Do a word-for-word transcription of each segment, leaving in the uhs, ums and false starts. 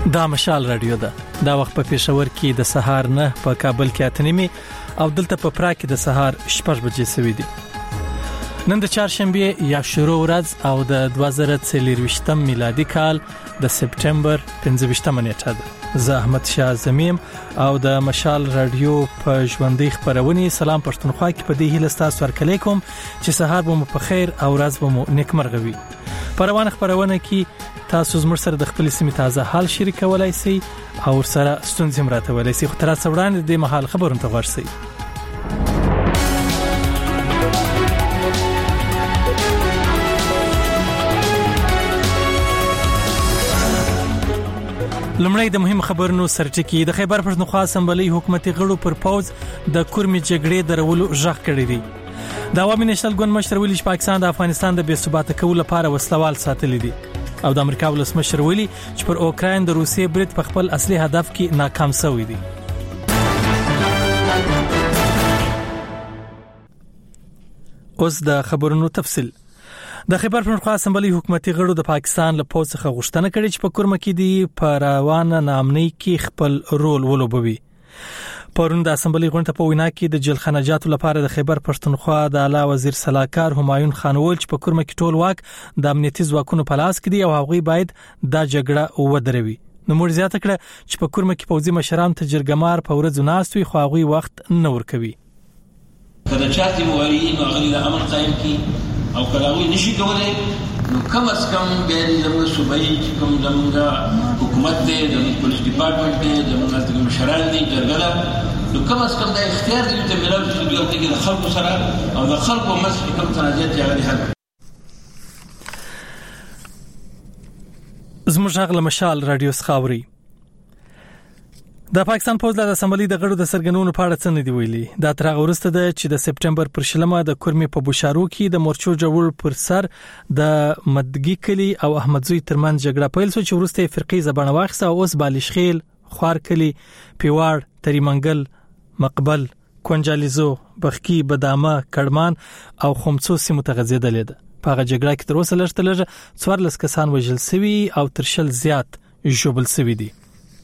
دا مشال رادیو ده. دا وخت په پېښور کې د سهار نه په کابل کې اته نیمه او دلته په پرا کې د سهار شپږ بجې سوي دي. نن د چهارشنبه یا شروع ورځ او د دوه زره څلرویشتم میلادي کال د سپټمبر پنځه ویشتمه نیټه ده. زه احمد شاه زمیم او د مشال رادیو په ژوندۍ خبرونه سلام پښتونخوا کې په دې هیله ستاسو ورکړی کوم چې سهار به مو په خیر او ورځ به مو نیکمرغه وي. په روانه خبرونه کې تاسو زموږ سره د خپل سیمې تازه حال شریکولای شئ او سره ستونزې مراتبولای شئ. خو تر څو وړاندې د محل خبرونه ته ورسئ. لمړی د مهم خبرونو سرټکی د خیبر پښتونخوا اسمبلی حکومتي غړو پر پوز د کورمي جګړې درولو ژغ کړی دی. د عوامي نېشنل ګوند مشر ویلي چې پاکستان د افغانستان د بې ثباته کولو لپاره وسلوال ساتلی دی او د امریکا ولسمشر ویلي چې پر اوکراین د روسیې برید په خپل اصلي هدف کې ناکام شوی دی. اوس د خبرونو تفصیل. د خیبر پښتونخوا اسمبلی حکومتي غړو د پاکستان له پوز څخه غوښتنه کړې چې په کورمه کې دی په روانه نامنۍ کې خپل رول ولوبوي. پرون د اسمبلی غونډه په وینا کې د جلخانجاتو لپاره د خیبر پښتونخوا د اعلی وزیر سلاکار همایون خان ویل چې په کورمه کې ټول واک د امنیتي ځواکونو په لاس کې دی او هغوی باید دا جګړه ودروي. نو موږ زیاته کړه چې په کورمه کې پوځي مشران ته جرګمار په ورځو ناستوي خو هغوی وخت نه ورکوي. کله چاته وایي نو غلی د امن قائم کی او کلاوی نشي کولای نو کم از کم به زموږ صوبایي کوم زموږ حکومت دی د پولیس ډپارټمنټ دی د موږ مشران دي درګه نو کم از کم د اختیار دی ته ملاوي چې یو ټکی د خلکو سره او د خلکو مسلې کوم تنازعات یې حل. زموږ غل مشال رادیو سخاوري. د پاکستان پوز د اسمبلی د غړو د سرګنونو په اړه څه نه دی ویلي. دا تر هغه وروسته ده چې د سپټمبر پر شلمه د کورمي په بوشارو کې د مورچو جوړ پر سر د مدګي کلی او احمدزوی ترمن جګړه پیل شو چې وروسته فرقي زبانه واخصه او اوس بالشخیل، خوار کلی، پیواړ، تریمنګل، مقبل، کونجالیزو، بخکی، بدامه، کډمان او خمسو سیمو ته غځیدلې ده. په هغه جګړه کې تر اوسه لږ تر څوارلس کسان وژل شوي او تر شل زیات ژوبل شوي دي.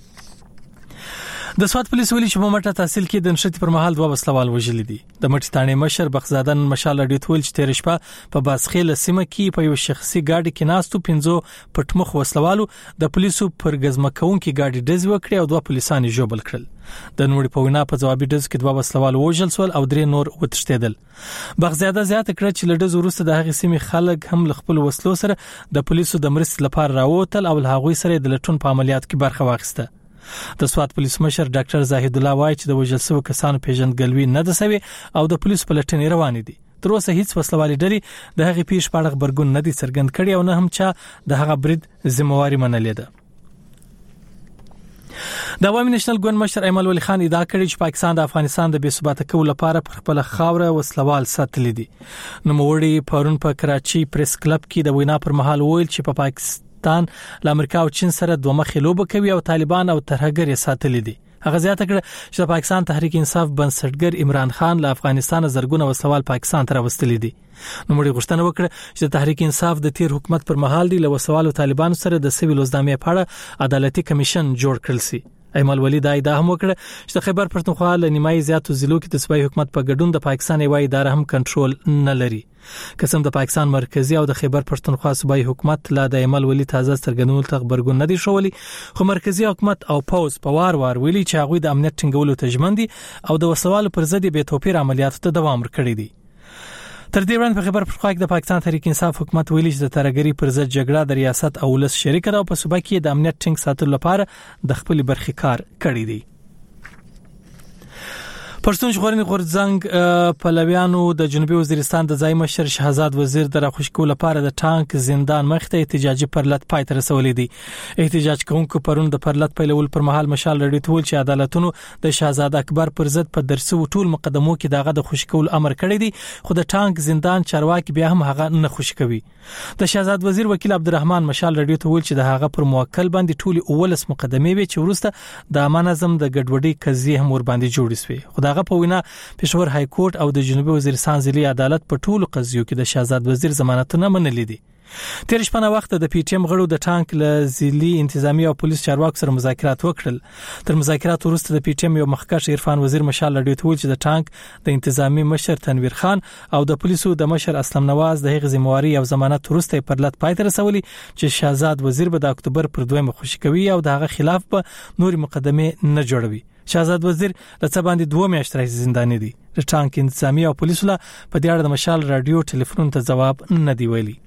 د سوات پولیس ویلي چې په مټه تحصیل کې د نشټي پر مهال دوه وسلوال وژل دي. د مټي تانې مشر بخزادن مشال اډیټ ویل چې تیر شپه په باسخیل سیمه کې په یو شخصي گاډي کې ناستو پنځو پټمخ وسلوالو د پولیسو پر غزمکون کې گاډي ډز وکړي او دوه پولیسان ژوبل کړل. د نوړي په وینا په جوابي ډز کې دوه وسلوال وژل شول او درې نور وتښتیدل. بخزاده زیاته کړه چې لډز وروسته د هغې سیمې خلک هم خپل وسلو سره د پولیسو د مرستې لپاره راووتل او هغوی سره د لټون په عملیات کې برخه واخیسته. د سوات پولیس مشر ډاکټر زاهد الله وایي چې د وژل شوو کسانو پیژندګلوي نه ده شوې او د پولیس په لټنې روانې دي. تر اوسه هیڅ وسلوالي ډلې د هغې پیښې په اړه خبرګون نه دي څرګند کړی او نه هم چا د هغه برید ذمہواري منلې ده. د عوامي نېشنل ګوند مشر ایمل ولی خان ادعا کړې چې پاکستان د افغانستان د بې ثباته کولو لپاره پر خپل خاوره وسلوال ساتلی دي. نوموړي پرون په کراچي پریس کلب کې د وینا پر مهال ویل چې په پاکستان له امریکا او چین سره دوه مخې لوبه کوي او طالبان او ترهګر یې ساتلی دي. هغه زیاته کړه چې د پاکستان تحریک انصاف بنسټګر عمران خان له افغانستان زرګونه وسوال پاکستان ته راوستلی دي. نو موږ غوښتنه وکړه چې د تحریک انصاف د تیر حکومت پر مهال دی له وسوال او طالبان سره د سیویل وزدامې په اړه عدالتي کمیشن جوړ کړل شي. ایمل ولی دا ادعا هم وکړه چې د خیبر پښتونخوا له نیمایي زیاتو ضلعو کې د صوبایي حکومت په ګډون د پاکستان یوه اداره هم کنټرول نه لري. قسم د پاکستان مرکزی او د خیبر پښتونخوا صوبایي حکومت لا د ایمل ولی تازه څرګندول ته خبرګون نه دي شولي خو مرکزی حکومت او پوز په وار وار ویلي چې هغوی د امنیت ټینګولو ته ژمن دي او د وسوالو پر ضد بې توپیر عملیاتو ته دوام ورکړي دي. تر دې وړاندې په خیبر پښتونخوا کې د پاکستان تحریک انصاف حکومت ویلي چې د ترهګرۍ پر ضد جګړه د ریاست او ولس شریک ده او په صوبه کې د امنیت ټینګ ساتلو لپاره د خپل برخې کار کړی دی. پښتون ژغورنې غورځنګ پلویانو د جنوبي وزیرستان د ځای مشر شهزاد وزیر د راخوشکو لپاره د ټانک زندان مخ ته احتجاجي پرلط پای ته رسولې دي. احتجاج کوونکو پرون د پرلط پیلول پر مهال مشال لري ټول چې عدالتونو د شهزاد اکبر پر ضد په درسو ټول مقدمو کې دغه د خوشکول امر کړی دی خو د ټانک زندان چارواکي بیا هم هغه نه خوش کوي. د شهزاد وزیر وکیل عبدالرحمن مشال لري ټول چې د هغه پر موکل باندې ټول اولس مقدمې وي چې وروسته د امان اعظم د ګډوډۍ قضیه هم ور باندې جوړې شوې. خدای هغه په وینا پېښور های کورټ او د جنوبي وزیرستان ضلعي عدالت په ټولو قضیو کې د شهزاد وزیر ضمانت نه منلې دي. تیر شپه وخت د پی ټی ایم غړو د ټانک له ځلي انتظامی او پولیس چارواکو سره مذاکرات وکړل. تر مذاکرات وروسته د پی ټی ایم یو مخکښ عرفان وزیر مشال رادیو ته ویل چې د ټانک د انتظامی مشر تنویر خان او د پولیسو د مشر اسلم نواز د هغې ذمہواری او ضمانت وروسته پر لټ پای ته رسولي چې شهزاد وزیر به د اکتوبر پر دویمه خوشی کوي او د هغه خلاف به نور مقدمه نه جوړوي. شهزاد وزیر لڅ باندې دوه میاشتې راځي زنداني دي. د ټانک انتظامی او پولیسو له په دې اړه د مشال رادیو ټلیفون ته جواب نه دی ویلي.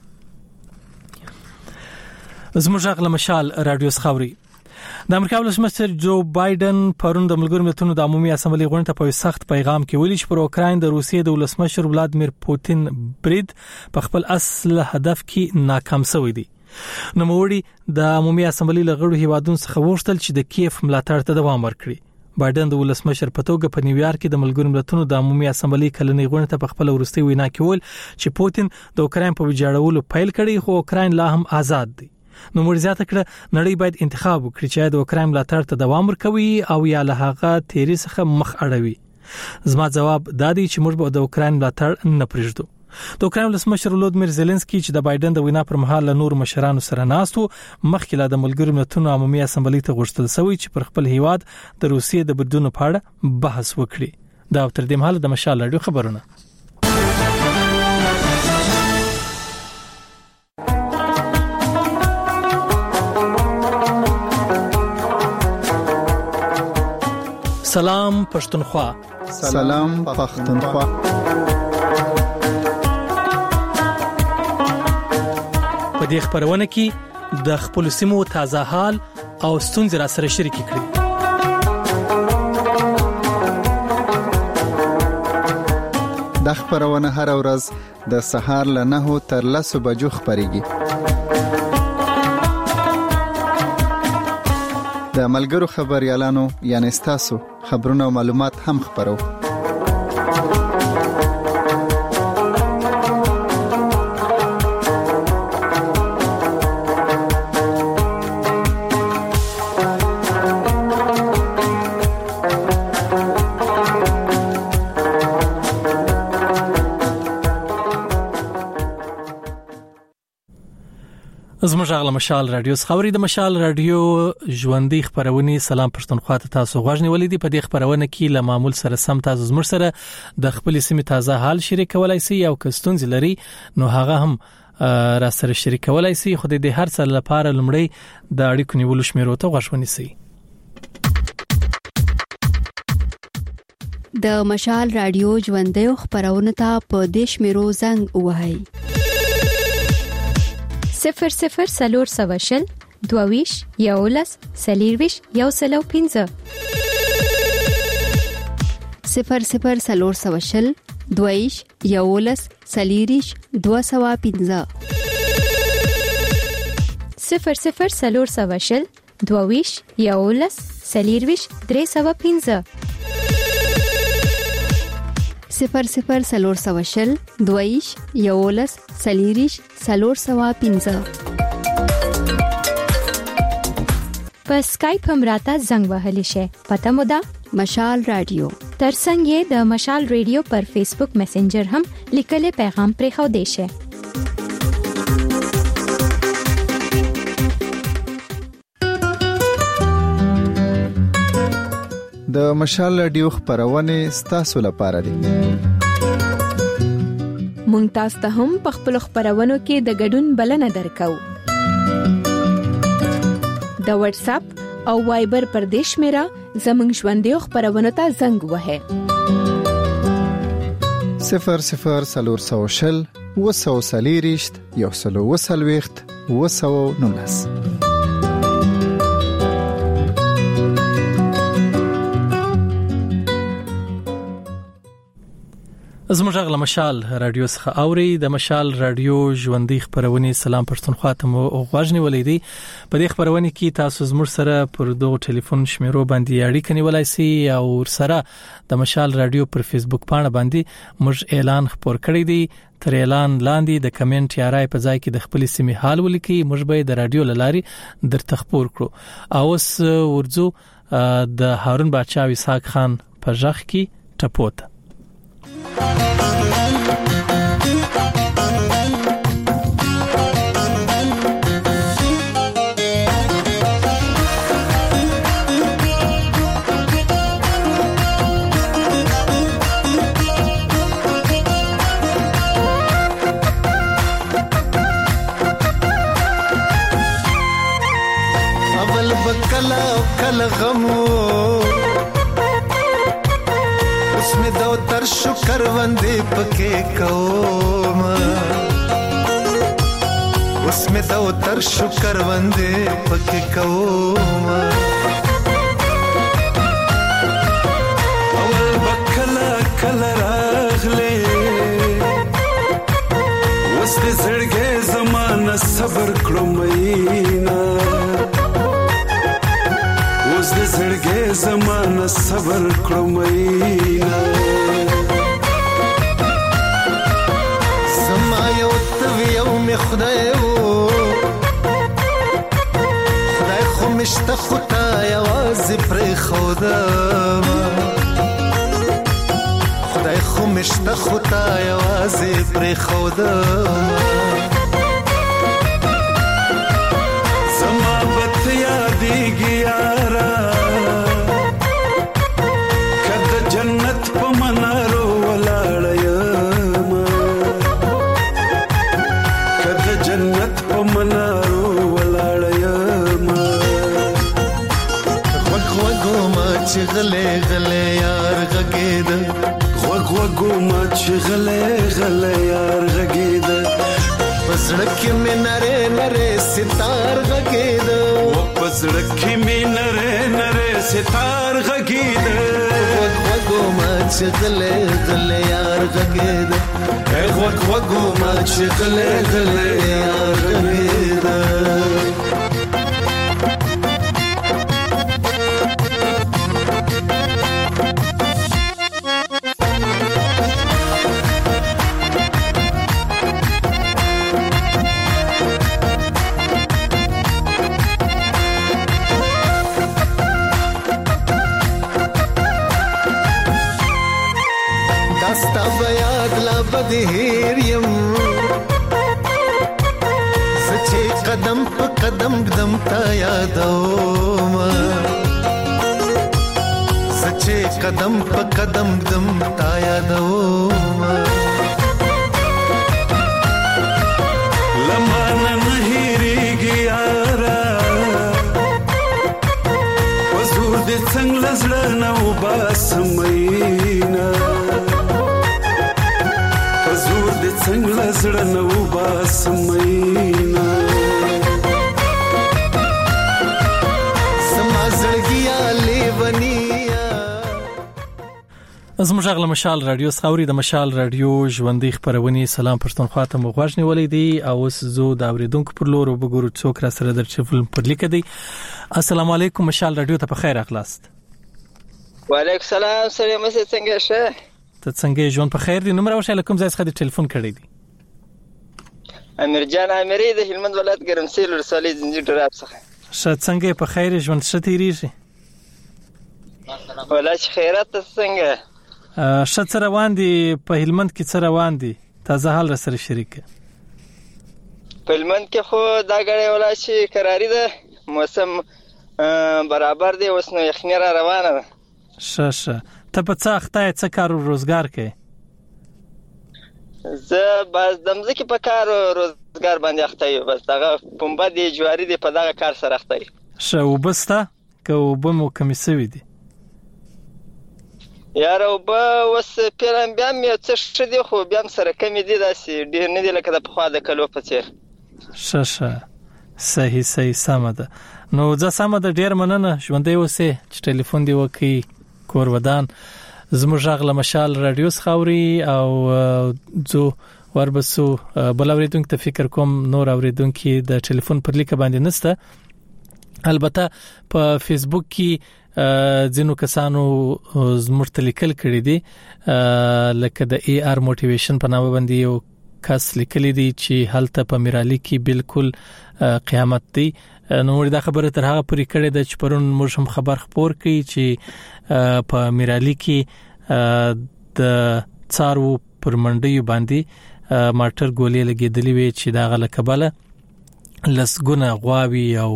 زموږ غږ له مشال رادیو څخه د امریکا ولسمشر جو بایدن پرون د ملګرو ملتونو د عمومي اسمبلی غونډې ته په سخت پیغام کې ویلي چې پر اوکراین د روسیې د ولسمشر ولادمیر پوتین برید په خپل اصل هدف کې ناکام شوی دی. نوموړي د عمومي اسمبلی لغړو هیوادونو څخه وغوښتل چې د کیف ملاتړ ته دوام ورکړي. بایدن د ولسمشر په توګه په نیویارک کې د ملګرو ملتونو د عمومي اسمبلی کلنۍ غونډې ته په خپل وروستي وینا کې ویل چې پوتین د اوکراین په ویجاړولو پیل کړی خو اوکراین لا هم آزاد دی. نو موږ زیاته کړه نړۍ باید انتخاب وکړي چې د اوکراین ملاتړ ته دوام ورکوي او یا له هغه تیری څخه مخ اړوي. زما جواب دا دی چې موږ به د اوکراین ملاتړ نه پرېږدو. د اوکراین ولسمشر ولودمیر زيلنسکي چې د بایدن د وینا پر مهال له نور مشرانو سره ناستو مخکې له د ملګرو ملتونو عمومي اسمبلی ته غوښتل شوی چې پر خپل هیواد د روسیې د بدلونو په اړه بحث وکړي. دا تر دې مهال د مشال رادیو خبرونه. سلام پښتونخوا. سلام پښتونخوا. په دې خبرونه کې د خپل سیمو تازه حال او ستونزې را سره شریک کړي. د خبرونه هر ورځ د سهار له نهو تر لسو بجو خبريږي. د ملګرو خبريالانو یعنی تاسو خبرونه او معلومات هم خبرو. زموږ غږ له مشال رادیو څخه د مشال رادیو ژوندۍ خبرونه. سلام پښتونخوا ته تاسو غوښنی ولیدي. په دې خبرونه کې له معمول سره سم تاسو زموږ سره د خپل سیمې تازه حال شریک کولای شئ او کستونز لري نو هغه هم را سره شریک کولای شئ. خو د دې هر څه لپاره لمړی د اړیکو نیولو شمیرو ته غوښونی شئ. د مشال رادیو ژوندۍ خبرونه ته په دې شمیرو زنګ وهئ. صفر صفر سلور سواشل دوویش یولس سلیرویش یو سلو پینزه. صفر صفر سلور سواشل دوویش یولس سلیریش دو سوا پینزه. صفر صفر سلور سواشل دوویش یولس سلیرویش درې سوا پینزه. صفر صفر سلور سواشل دویش یولس سلیریش سلور سوا پینزه. په سکایپ هم راته زنګ وهلی شي. پته مو ده مشال رادیو. ترڅنګ یې د مشال رادیو پر فیسبوک میسنجر هم لیکلي پیغام پرې خو دی شي. د مشال رادیو خبرونه ستاسو لپاره دي. مونږ تاسو ته هم په خپل خبرونو کې د ګډون بلنه درکو. د واتس اپ او وایبر پر دیش میرا زمنګ ژوندۍ خبرونه ته زنګ وهه. صفر صفر سلور سوشل وسو سلیریشت یو سلو وسلويخت وسو نونس. زموږ غږ له مشال رادیو څخه اوري. د مشال رادیو ژوندۍ خبرونه. سلام پښتونخوا ته مو غوښنی ولیدي. په دې خبرونه کې تاسو زموږ سره پر دوه ټلیفون شمیرو باندې اړیکه نیولای شئ او سره د مشال رادیو پر فیسبوک پاڼه باندې موږ اعلان خبر کړی دی. تر اعلان لاندې د کمنټ یا رائے په ځای کې د خپل سیمې حال ولیکي. موږ به د رادیو لاري درته خبر کړو. اوس ورځو د هارون بادشاه اسحاق خان په ځخ کې ټپوت. پکې کوم اوس مې د وتر شکر باندې پکې کوم اول بکلا کلا راغله اوس دې زړګې زمانه صبر کړو مینا اوس دې زړګې زمانه صبر کړو مینا زما یو توی یو می خدای وو خدای خو مشته خدای आवाज پر خدا خدای خو مشته خدای आवाज پر خدا زما بت یادېږي یارا کده جنت په منارو ولاړ یم کده جنت په منارو ولاړ یم وګ وګو ما چې غلې غلې یار غګید وګ وګو ما چې غلې غلې یار غګید پسړک میں نره نره ستار غګید و پسړک میں نره نره ستار غګید وګ وګو ما چې غلې غلې یار غګید اے وګ وګو ما چې غلې غلې یار غګید بدهیر یم سچې قدم په قدم قدم تا یادوم سچې قدم په قدم قدم تا یادوم لمانه نه هېرېږي یاره وزور دې څنګه زړه نه وباسم مینا زور دې څنګه زړه نو باسمینا سما زړګیا لیونیا زموږ غل مشال رادیو خاوري د مشال رادیو ژوندۍ خبرونه سلام پښتونخوا ته مغواړ نیولې دي او اوس زو د اوریدونکو پر لور وګورو څوک را سره در چفل پر لیک دی السلام علیکم مشال رادیو ته په خیر اخلاص وعلیکم السلام سلام مې څنګه شه ته څنګه ژوند په خیر دی نمبر اوښه کوم ځای څخه د ټلیفون کړی دی امیر جان امری د هلمند ولایت ګرمسیر ولسوالۍ زنجیر ډراب څخه شه څنګه په خیر ژوند شتیریږي ولا چې خیرات څنګه شه څه روان دي په هلمند کې څه روان دي تازه حال را سره شریک په هلمند کې خو دا غړې ولا چې قراری ده موسم برابر دی اوس نو یخنی را روانه ده شه شه ته په څه اخته څه کار او روزګار کوي زه باز دمځکه په کار او روزګار باندې اخته یم بس دغه پمبه دی جواری دی په دغه کار سره اخته یم شه وبسته که وبمو کمی سوي دي یار وب وس پیرم بیا مې څه شدي خو بیا سره کمی دي داسې ډیر نه دی لکه د پخوا د کلو په څیر شه شه صحیح صحیح سم ده نو ځه سم ده ډیر مننه ژوندې اوسې چې ټلیفون دی وکي کور ودان زموږ غل مشال رادیو خاوري او زو وربسو بل اوریدونکو ته فکر کوم نور اوریدونکو د ټلیفون پر لیک باندې نسته البته په فیسبوک کې ځینو کسانو زموږ ته لیکل کړي دي لکه د ای آر موټیویشن په نامه باندې یو کس لیکلي دي چې هلته په میرالي کې بالکل قیامت دی نو دا خبره تر هغه پورې کړې ده چې پرون موږ هم خبر خبر کړي چې په میرالي کې د څارو پر منډي باندې ماټر ګولې لګېدلې وي چې دا غل کبله لسګونه غواوي او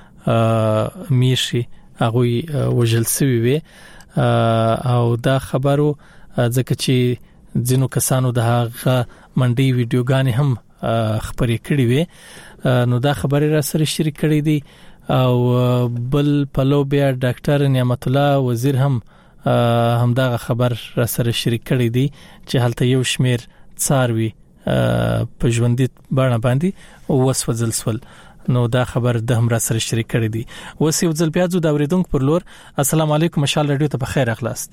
میشي هغه وجل سوي وي او دا خبرو ځکه چې ځینو کسانو د هغه منډي ویډیوګانې هم خبرې کړې وي نو دا خبره را سره شریک کړې دي او بل پلو بیا ډاکټر نعمت الله وزیر هم همدغه خبر را سره شریک کړی دی چې هلته یو شمیر څاروي په ژوندۍ بڼه باندې وسوځل سول. نو دا خبر د هم را سره شریک کړی دی. اوس یو ځل بیا ځو د اوریدونکو پر لور. السلام علیکم، مشال رادیو ته بخیر اخلاست.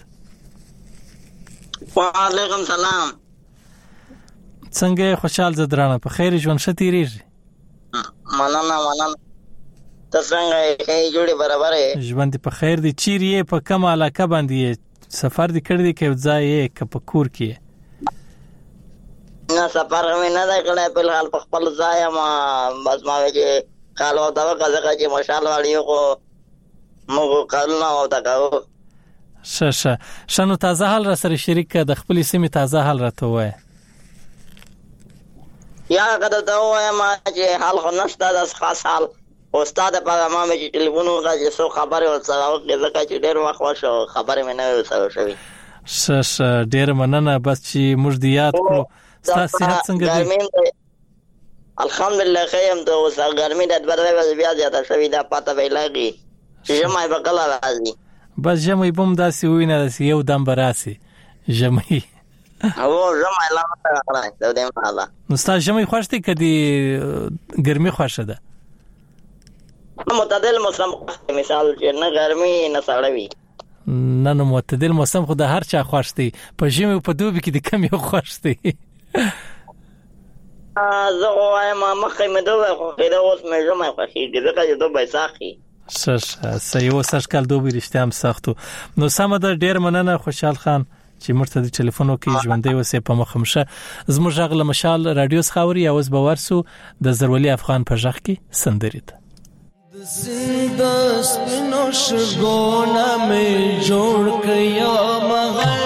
وعلیکم سلام. څنګه خوشحال زدرانه په خیر ژوند شتیریږي؟ مننه مننه. څنګه یې جوړي برابر یې؟ ژوند په خیر دی. چیرې په کوم علاقه باندې سفر دی کړی دی کې ځای یې ک په کور کې؟ نه سفر مې نه دا کړی، په حال په خپل ځای ما بس ما چې کالو دا وکړه چې مشال والیو کو مو کارونه او تا کاو. شه شه شنو تازه حال را سره شریک د خپل سیمه تازه حال راته وای. یا کده دا وای ما چې حال خو نشته د خاص حال استاد په ما مې ټلیفون وکړ سو خبره وڅاو کې زکه چې ډېر وخت وشو خبره مې نه وسو شوی. شه شه ډېر مننه بس چې موږ دی یاد کړو. تاسو صحت څنګه دی؟ الحمدلله خیم ته اوس ګرمي د برابر بیا زیاته شوی دا پته ویلاږي چې جمعه به کله راځي. بس جمعه بم داسې وینه داسې یو دم براسي جمعه. او جمعه لا راځي دا دې مالا. نو ستاسو جمعه خوښتي کدي ګرمي خوښه ده؟ معتدل موسم مثال چې نه ګرمي نه سړوي. نه نو معتدل موسم خو د هر چا خوښتي. په جمعه په دوبي کې د کم یو خوښتي. زه وایم مخکې مې دوه خو دا اوس مې جمعه خوښیږي ځکه چې دوه ساخي. سش سيو سش کال دوه رښتیا هم سختو. نو سم ده ډیر مننه خوشحال خان چې مرتدی ټلیفون وکي ژوندې وسه په مخمشه زموږ غل مشال رادیو سخاوري اوس باورسو د زرولي افغان په ژغ کې سندريت. د سندس پنو شګونه مې جوړ کیا مغل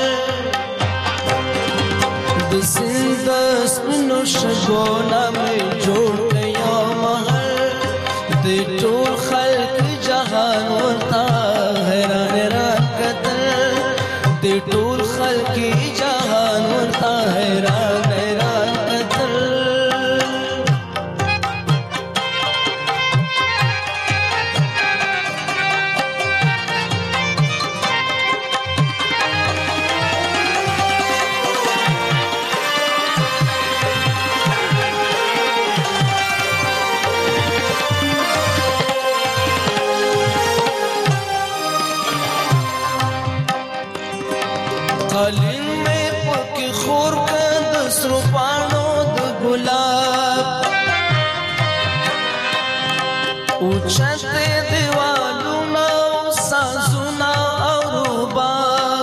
د سندس پنو شګونه مې جوړ کیا مغل د ټول خلق جهان ورتا حیران راکتل د ټول خلق جهان ورتا حیران راکتل قالین میں پک خور کا دسرو پانو د گلاب اوچھتے دیوالونا سازونا او روباب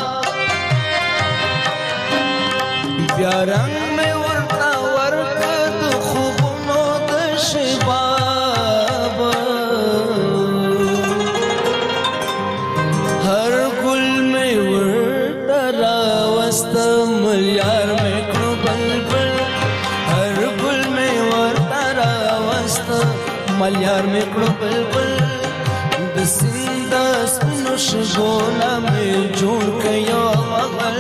بیا رنگ میں ورطا ورک د خوبونو د شباب ہر گل میں ملیار میں کڑو بلبل ہر گل میں ورطا راوست ملیار میں کڑو بلبل دسندس نوش گونا میں جوڑ کیا مغل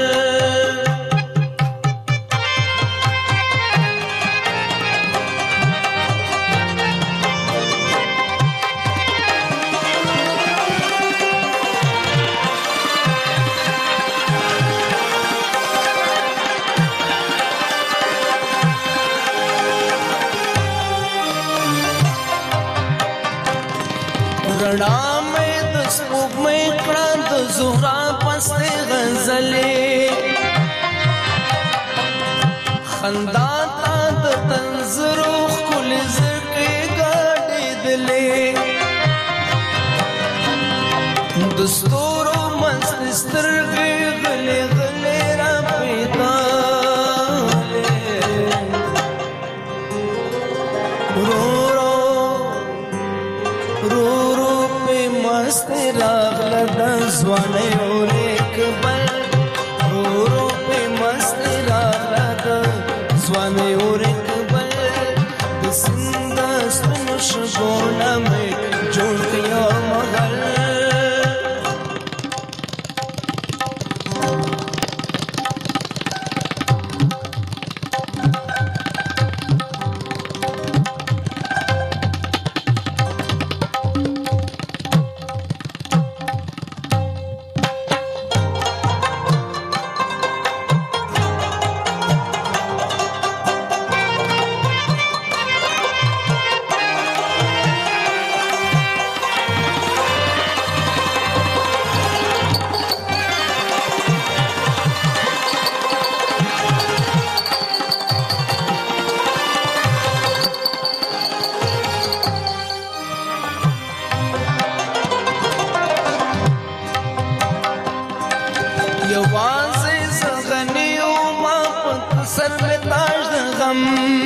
رڼا مې د سپوږمۍ کړه د زهرا پسې غزلې خندا تا د تنظرو ښکلې زړکې ګاډېدلې د ستورو مست سترګې غلې غلې را پیدالې مست راغله د ځوانۍ اور اقبال رو رو په مست راغله د ځوانۍ اور اقبال د سند سپینو شګونه مې جوړ کیا مغل یوازې زغنی او ما په سر می تاج د غم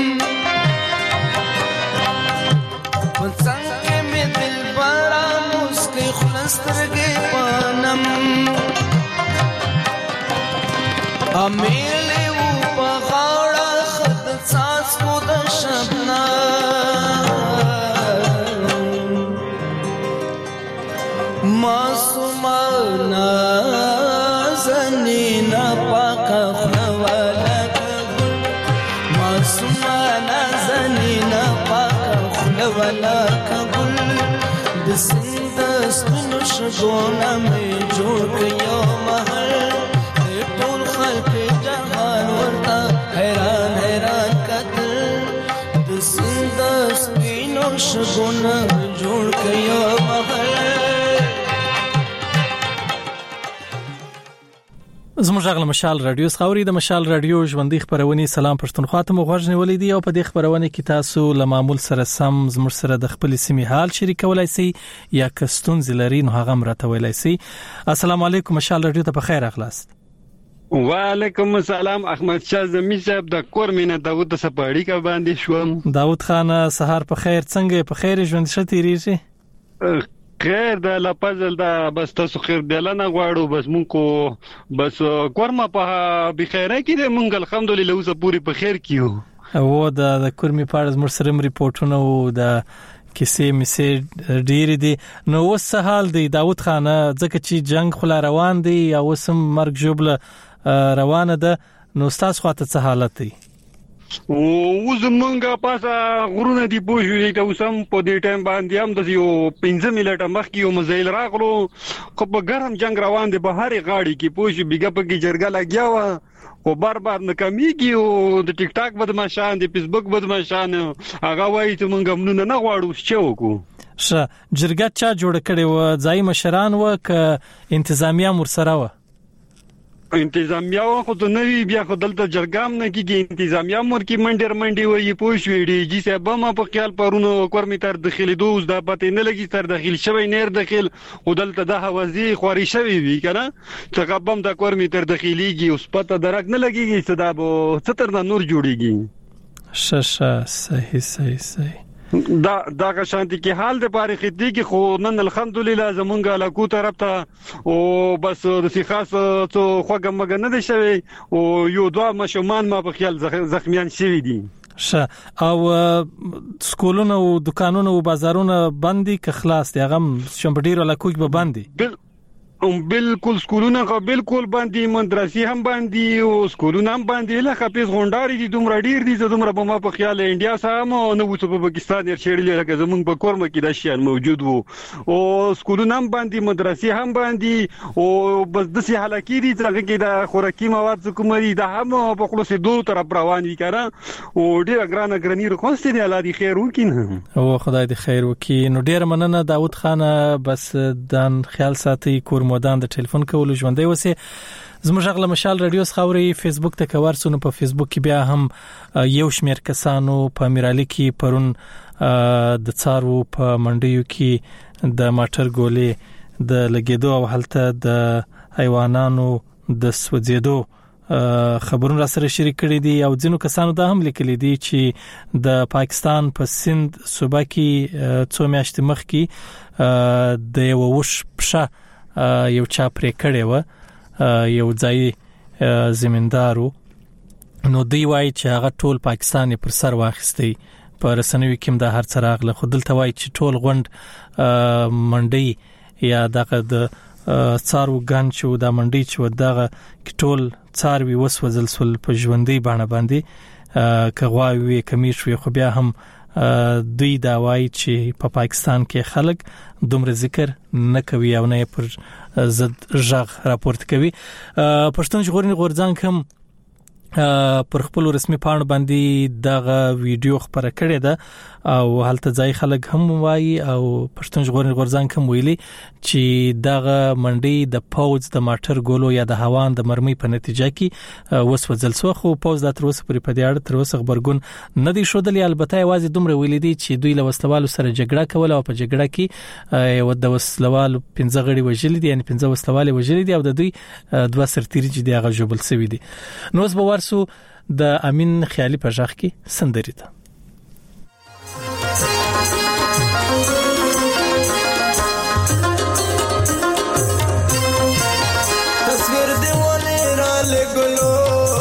څنګه می دل بارا مسکي خلسترګې پانم امیلې و په غاړه خد ساس کو د شبنا معصومانا زنینا پاکا خلوالا معصومانا زنینا پاکا خلوالا کبل د سند سپینو شګونه مې جوړ کيو محل ټول خلک جهان ورته حیران حیران کتل د سند سپینو شګونه جوړ کيو محل. زموږ غږ مشال رادیو خاوري د مشال رادیو ژوندۍ خبرونه سلام پښتونخوا ته مغوږ نیولې دي او په دې خبرونه کې تاسو له معمول سره سم زموږ سره د خپل سیمې حال شریکولای شئ یا کستون زلري نو هغه مراتولای شئ. السلام علیکم مشال رادیو ته په خیر اخلاص. وعلیکم السلام احمد شاه زمي صاحب د کور مینه داوود سپاړی کا باندې شوم. داوود خان سحر په خیر څنګه په خیر ژوند شته ریږي؟ خیر د لپازل دا بس تاسو خیر دلانه غواړو بس مونږ کو بس کورما په بخیره کې د مونږ الحمدلله اوس پوری په خیر کیو او د کورمي پارز مرسرم ریپورتونه او د کیسې میسج ډیر دي نو اوس حال دی داوود خان ځکه چې جنگ خلا روان دی او سم مرګ جوړه روانه ده نو تاسو خاطر څه حالت دی؟ او زمونږه پاسه غرونه دی پوښوي ته وسم په دې ټایم باندې هم د یو پنځه میلیټه مخکې یو مزایل راغلو خو په ګرم جنگ روان دی په هرې غاړي کې پوښي بیګه په کې جرګه لګیا و او بار بار ناکامیږي او د ټیک ټاک بدمعشان د فیسبوک بدمعشان هغه وایي چې مونږ موږ نه غواړو چې وکړو. ښه جرګه چا جوړ کړي و ځای مشران و ک انتظامیه مرسره و؟ انتظامیه خو ته نوی بیا خو دلته جرګام نه کیږي انتظامیه مور کې منډر منډي وي پوښوي ډي جی صاحب ما په خیال پرونو کورمي تر داخلي دوز د پته نه لګي تر داخل شوی نیر داخل او دلته د حوازي خوري شوی وی کنه څنګه بم د کورمي تر داخليږي اوس پته درک نه لګيږي صدا به ستر نه نور جوړيږي. ششه صحیح صحیح صحیح دا دا شانتي کې حال د پاره خدي کې خو نن الحمدلله زمونږه لاکو طرف ته او بس د سیخاس څو خوګه مګ نه دي شوی او یو دوه مشومان ما په خیال زخمیان شوی دي. ښه او سکولونه او دکانونه او بازارونه بندي که خلاص دي هغه شمبډیر ولا کوک به بندي؟ ام بالکل سکولونه خو بالکل باندې مدرسې هم باندې او سکولونه هم باندې لکه پیس غونډاري دي دومره ډیر دي دومره په ما په خیال انډیا سره مو نو په پاکستان یې شړلې لکه زمونږ په کورمه کې د شیان موجود وو او سکولونه هم باندې مدرسې هم باندې او بس د سي حالکې دي چې کې د خوراکي مواد کومري د هم په خلاصې دوه طرف روان وي کړه او ډیر ګرانه ګرانی رخصتې دی الله دې خیر وکړي او خدای دې خیر وکړي. نو ډیر مننه داوود خان بس دان خیال ساتي کور مودان د ټلیفون کولو ژوندۍ وسه زموږ غږ مشال رادیو خاوري فیسبوک ته کورسونه په فیسبوک کې بیا هم یو شمیر کسانو په میرالي کې پرون د څارو په منډیو کې د ماټر ګولې د لګیدو او حالته د حیواناتو د سوځیدو خبرونه سره شریک کړي دي او ځینو کسانو دا هم لیکلي دي چې د پاکستان په سند صوبه کې څو میاشتې مخکې د یو وش پښه یو چا پرې کړي و یو ځای زمیندارو نو دی وایي چې هغه ټول پاکستان پر سر واخیستي په رسنیو کې د هر څراغ له خودل توای چې ټول غوند منډي یا دغه د څارو ګان چې د منډي چې دغه ټول څاروي وسوځل سول په ژوندۍ باندې باندې کغواوي کمیشوي خو بیا هم دوی دا وایي چې په پا پاکستان کې خلک دومره ذکر نه کوي او نه پر ضد ژغ راپورټ کوي. پښتون ژغورنې غورځنګ هم پر خپل رسمي پاڼه باندې دغه ویډیو خبره کړې ده او هلته ځای خلک هم وایي او پښتون ژغورنې غورځنګ هم ویلي چې دغه منډي د پوز د ماټر ګولو یا د هوان د مرمۍ په نتیجه کې وسوځل سو. خو پوز د تر اوسه پورې په دې اړه تر اوسه خبرګون نه دی شودلی. البته یوازې دومره ویلي دي چې دوی له وسلوالو سره جګړه کوله او په جګړه کې یو د وسلوالو پنځه غړي وژلي دي، یعنی پنځه وسلوال وژلي دي او د دوی دوه سرتیري چې دی هغه جوړل شوی دي. نو اوس به ورسو د امین خیالي په ځخ کې سندري ده. تصویر دی ولې را لګلو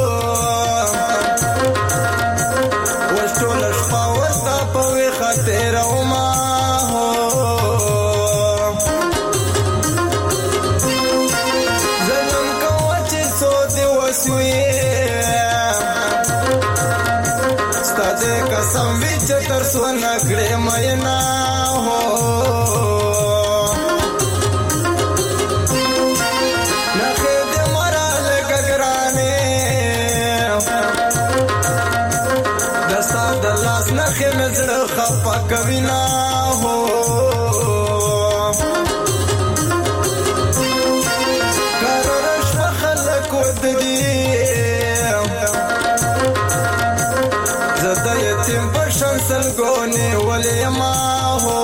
وشتول شپه وستا په خاطر او ما زلم کوه چې سو دی وسوي قسم وچ تر سو نکړې مېنا هو نخې دې مرال ګګرانې د ساده لاس نخې مزړه خپه کوي نا هو قرار شو خلک ودی تیم پرشن سلگونی ولی ما ہو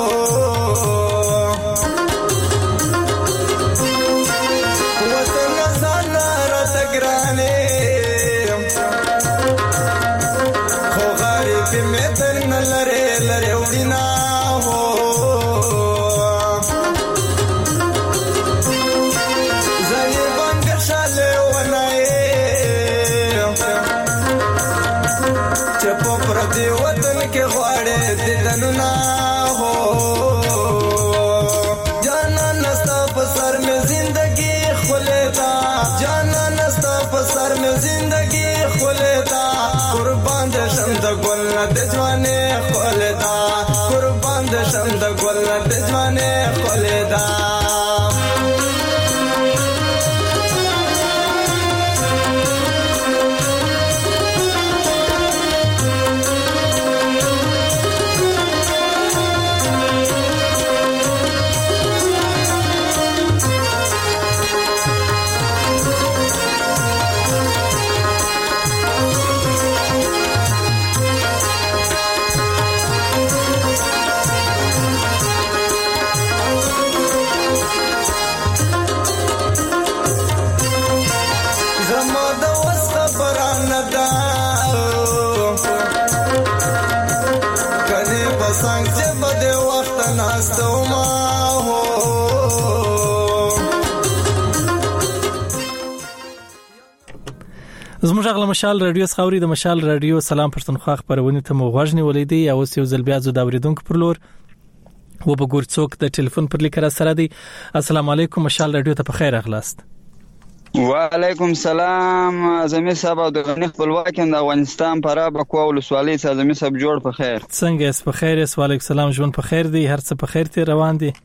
وطن زانا رات گرانے خو غریبی میں تن لرے لرے اڑینا ہو زنی بانگر شالے ونائے چپو پردی وطن کے غواړې دیدنونه هو جانا نستا په سر میں زندگی خلیدا جانا نستا په سر میں زندگی خلیدا قربان د شم د ګل د ځوانې خلیدا قربان د شم د ګل د ځوانې خلیدا زموږ غل مشال رادیو خاوري د مشال رادیو سلام پښتونخوا خبرونه ته مو غوښنی ولیدي او یو ځل بیا زو د اوریدونکو پر لور و به ګور څوک د ټلیفون پر لیکره سره دی. السلام علیکم مشال رادیو ته په خیر اخلاست. وعلیکم السلام زمي صاحب د غنی خپلواک د افغانستان پر ابکو ولسوالۍ څخه زمي صاحب جوړ په خیر. څنګه اس په خیر اس وعلیکم السلام ژوند په خیر دی، هر څه په خیر ته روان دي.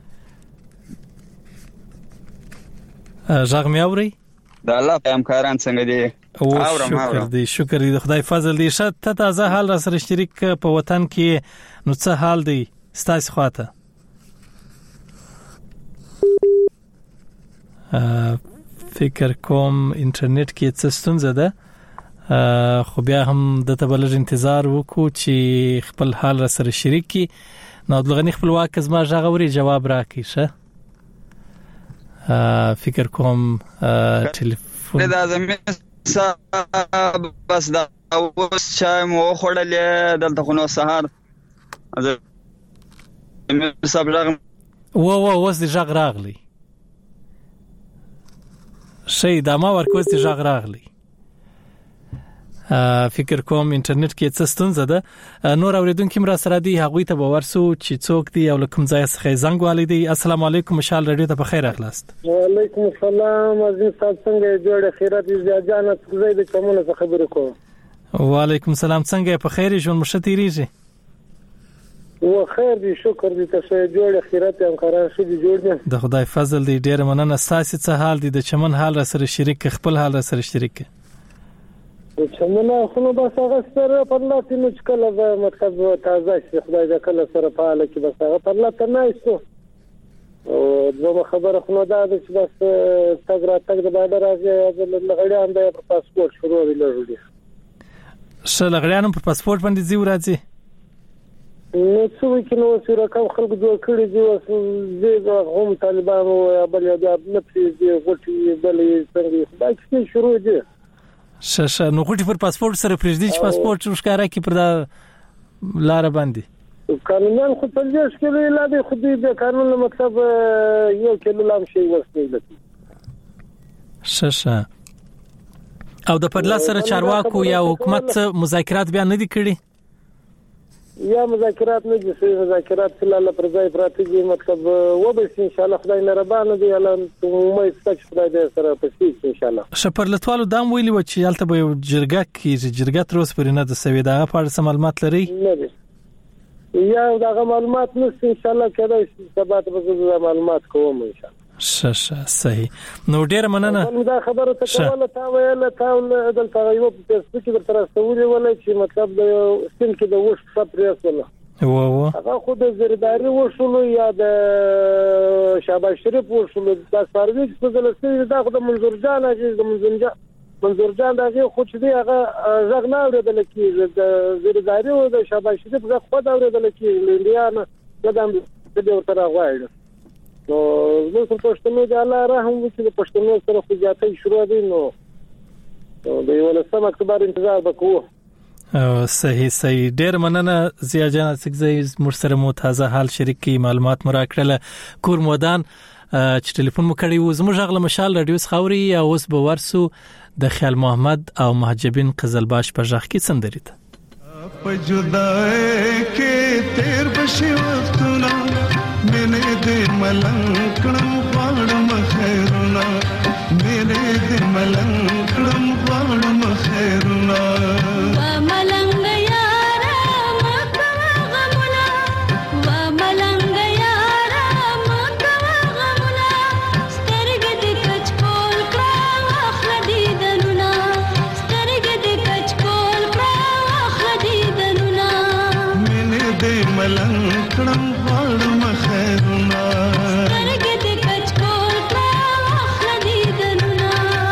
ژغ مې اوري د الله په امکاران څنګه دي؟ او شکر دی شکر دی د خدای فضل دی. شت ته تازه حال را سره شریک په وطن کې نو څه حال دی ستاسو خواته؟ فکر کوم انټرنیټ کې څه ستونزه ده، خو بیا هم د تبلج انتظار وکړو چې خپل حال را سره شریک کی. نو دغه خپلواک زما ژغوري جواب راکړي. شه فکر کوم ټلیفون دا زمي صاحب بس دا اوس چای مو خوړلې دلته خو نو سهار زمي صاحب راغ و و اوس د ژغ راغلی شي دا ما ورکوس د ژغ راغلی. فکر کوم انټرنیټ کې څه ستونزه ده. نور اوریدونکو مرا سره دی هغوی ته باورسو چې څوک دی او کوم ځای څخه زنګ والیدي. السلام علیکم مشال رادیو ته په خیر اخلاست. وعلیکم السلام عزیز صاحب څنګه جوړ خیرات زیاجانه څه د کومه څه خبرې کوم؟ وعلیکم السلام څنګه په خیر ژوند مشتریږي؟ و خیر دی شکر دی تاسو جوړ خیرات هم قرار شو دی جوړ دی د خدای فضل دی. ډیر مننه. تاسو څه حال دی؟ د چمن حال را سره شریک خپل حال را سره شریک چمنه خو به هغه سره پر لاته نو کله به مطلب تازه شي خدای دې کله سره فعال کی بس هغه پر لاته نه ایستو او زما خبره خو دا ده چې بس تګ را تګ د باندې راځي لغړیان د پاسپورت شروع دی لري څه لغړیان په پاسپورت باندې زی راځي نو څو کې نو سره کوم خلک جوړ کړی دي او زه هم طالبان او بل یا نه پریږدي غوټي بلې څنګه دا چې شروع دي شش نو غوټي پر پاسپورت سره پریږدي چې پاسپورت وشکاره کی پر دا لار باندې قانونان خو په دې کې لا دې خو دې قانون مطلب یو کله لام شي وسته شش او د پرلا سره چارواکو یا حکومت مذاکرات بیا نه دي کړی یا مذاکرات نه دي سوي مذاکرات فلال پر ځای پراته دي مطلب و به ان شاء الله خدای نه ربانه دی اعلان عمومي ستاسو خدای دې سره پسې ان شاء الله شپرلتوالو دام ویلي و چې البته به جرګه کې جرګه تر اوسه پرې نه د سوي دا په اړه معلومات لري نه دي یا دا معلومات نشته ان شاء الله کله سبا ته به معلومات کوم ان شاء الله ش ش صحیح نو ډیر مننه دا خبره ته کوله تا ویله تا دلته یو په فیسبوک کې تر تاسو ولې چې مطلب د سین کې د وښ خبرې وسله و و هغه خو د زرداری وشلو یا د شاباش شریف وشلو د سرویس په دلته دا خو د منظور جان اجازه د منظور جان منظور جان دغه خو چې دی هغه ځغ نه اوریدل کیږي د زرداری او د شاباش شریف ځغ خو دا اوریدل کیږي لندیان قدم دې ورته راغواړي نو زه په پښتنو د الله رحم وکړي د پښتنو سره خو ځاتې شروع دي نو د یو لسم اکتوبر انتظار وکړو او صحیح صحیح ډیر مننه زیا جان څنګه مر سره مو تازه حال شریکي معلومات مراکړه کور مودان چې ټلیفون مو کړی و زموږ غل مشال رادیو خاوري یا اوس به ورسو د خیال محمد او محجبین قزلباش په ځخ کې سندریت په جدای کې تیر بشي وختونه مینه دې ملنګ کړم غواړم خیرونه مینه دې ملنګ کړم غواړم خیرونه وا ملنګ یارا مکوا غمونه وا ملنګ یارا مکوا غمونه سترګ دې کچ کول کړه اخر دې دلونه سترګ دې کچ کول کړه اخر دې دلونه مینه دې ملنګ کړم غواړم خیرونه سترګ دې کچ کول کړه اخر دې دلونه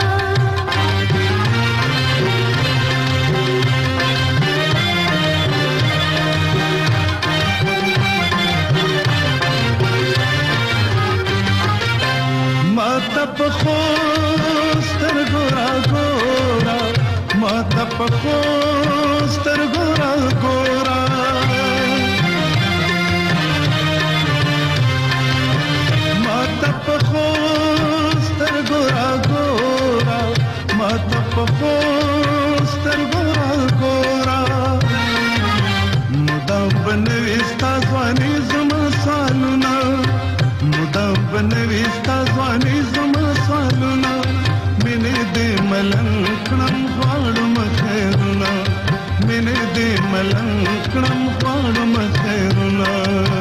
ماته په خو سترګو را ګورا ماته په خو سترګو را ګورا ماته په خو سترګو را ګورا ماته په خو سترګو را ګورا مدام بنوي ستاسواني زما سالونه مدام بنوي ستاسواني زما سالونه مینه دې ملنګ کړم غواړم خیرونه مینه دې ملنګ کړم غواړم خیرونه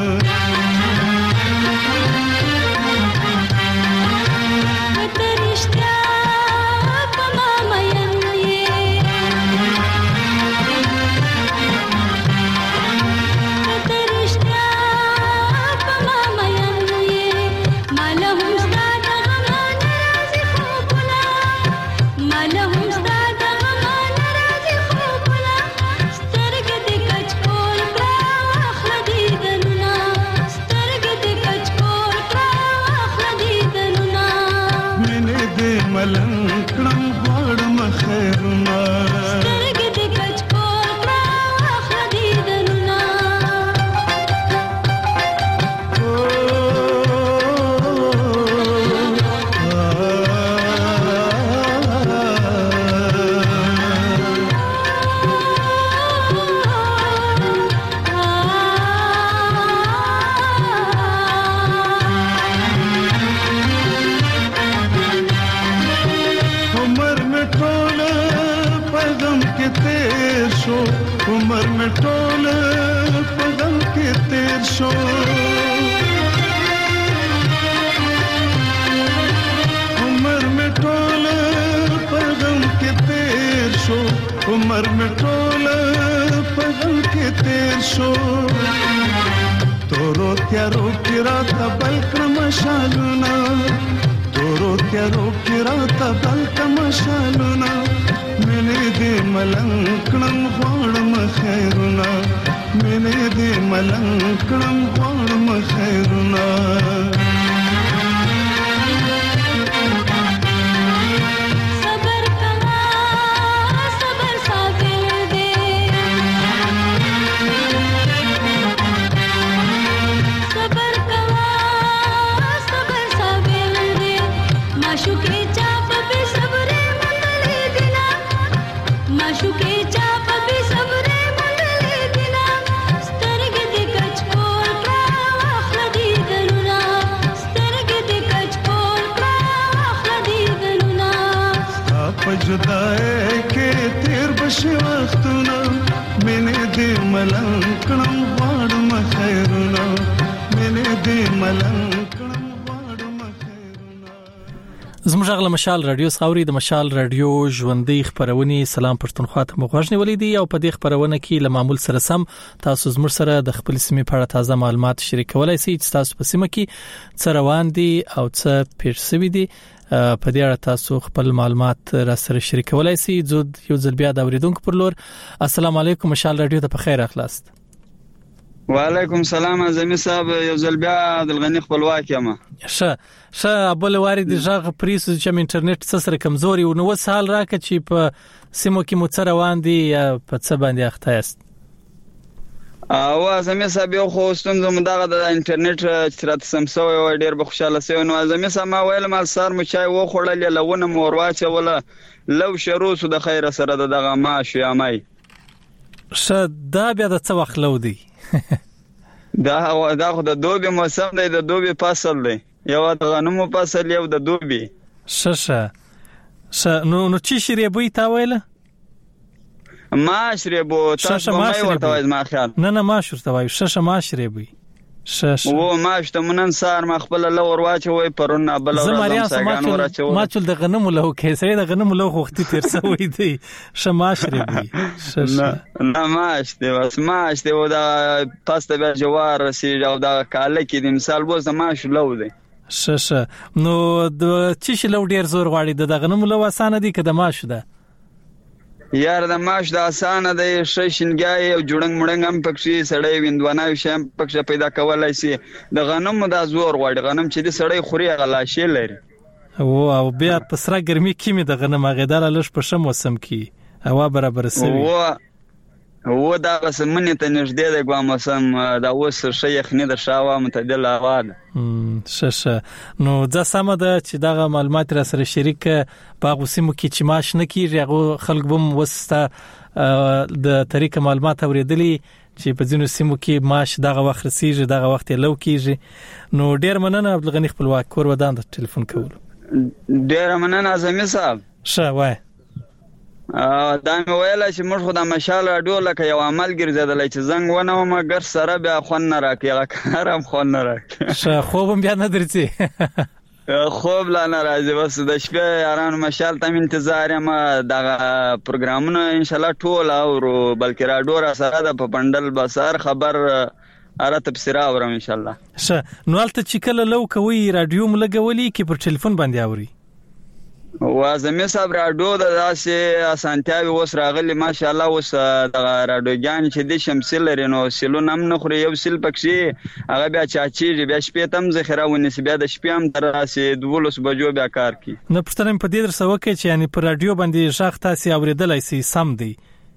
عمر میں ټول پغم کې تیر شو عمر میں ټول پغم کې تیر شو عمر می ټول په غم کې تیر شو تورو تیارو کې راته بل کړم شالونه تورو تیارو کې راته بل کړم شالونه مینې دې ملنګ کړم غواړم خیرونه مینې دې ملنګ کړم غواړم خیرونه جدای کې تیر بشي وختونه مینې دې ملنګ کړم غواړم خیرونه مینې دې ملنګ کړم غواړم خیرونه. زموږ غل مشال رادیو خاوري د مشال رادیو ژوندۍ خبرونه سلام پښتونخوا ته مغوښنی ولیدي او په دې خبرونه کې له معمول سره سم تاسو زموږ سره د خپل سیمې په اړه تازه معلومات شریکولای شئ چې تاسو په سیمه کې څه روان دي او څه پیښ شوي دي په دې اړه تاسو خپل معلومات را سره شریکولای شئ. زود یو ځل بیا د اوریدونکو پر لور السلام علیکم مشال رادیو ته په خیر اخلاص. وعلیکم السلام اعظمي صاحب یو ځل بیا د غنی خپلواک یم. ښه ښه ابل وارد ژغ پریسو چې انټرنیټ سره کمزوري او نو سال راکړي چې په سیمو کې مو څه روان دي په څه باندې اخته است. او اعظمي صاحب یو خو ستونزه مداغه د انټرنیټ چې راته سمسو او ډیر به خوشاله سي نو اعظمي صاحب ما ویل مال سار مو چای و خړل لونه مور واچه ولا لو شروس د خیر سره دغه ماش یا مای ش دا بیا د څه وخت لو دی دا دا خو د دوبي موسم دی د دوبي فصل دی یو د غنمو فصل یو د دوبي ششه ش نو نو چی شری بوی تا ویله ماشری بو تاسو مې ورته وای ما خیال نه نه ماش ورته وای ششه ماشری بوی ششه و ماش ته منن سار ما خپل لور واچو وای پرونه بل ورځم ساګان ورچو ما چول د غنمو له کې سره د غنمو له وختي تیر سوې دی ش ماشری بوی ششه نه ماش دی بس ماش دی و دا پاسته به جوار سی او دا کاله کې د مثال بو زماش لو دی ششه نو د چی شلو ډیر زور غواړي د غنمو له وسانه دی کده ماش ده یار د ماش د اسانه د ششنګای او جوړنګ مړنګ هم پکشي سړی ویندونه شم پکشه پیدا کولای شي د غنم د زور غوړ غنم چې د سړی خوري غلا شي لري او او بیا په سره ګرمي کې می د غنم غیدار لږ په شم وسم کې هوا برابر سوي و و دا بس منی ته نږدې د ګوام وسم دا اوس شیخ نه د شاوه متدل اواز ششه نو ځا سم ده چې دغه معلومات را سره شریک په غوسمو کې چې ماش نه کیږي هغه خلک بم وسته د طریقه معلومات اوریدلی چې په ځینو سیمو کې ماش دغه وخت رسیږي دغه وخت لو کیږي نو ډیر مننه عبدالغنی خپلواک کور ودان د ټلیفون کول ډیر مننه اعظمي صاحب ښه وای دا مې ویل چې موږ خو د مشال راډیو لکه یو عمل ګرځیدلی چې زنګ ونه مګر سره بیا خون نه راکړي هغه کار هم خون نه راکړي ښه خوب هم بیا نه درځي خوب لا نه راځي بس د شپې یارانو مشال ته انتظار یم دغه پروګرامونه انشاءالله ټول اورو بلکې راډیو را سره د په پندل بسار خبر اره تفسیر اورم انشاءالله ښه نو البته چې کله لو کوي راډیو ملګولي کې پر ټلیفون باندې اوري واعظمي صاحب راډیو د داسې اسانتیاوي اوس راغلي ماشاءالله اوس د راډیوګان چې د شمسل لري نو سلون هم نه خوري یو سل پکشي هغه بیا چاچی بیا شپې تم ذخیره ونیسي بیا د شپې هم تر راسي دولس بجو بیا کار کی نو پښتنه په دې درسه وکړي چې یعنی پر راډیو باندې شاخ تاسو اوریدلای شي سم دی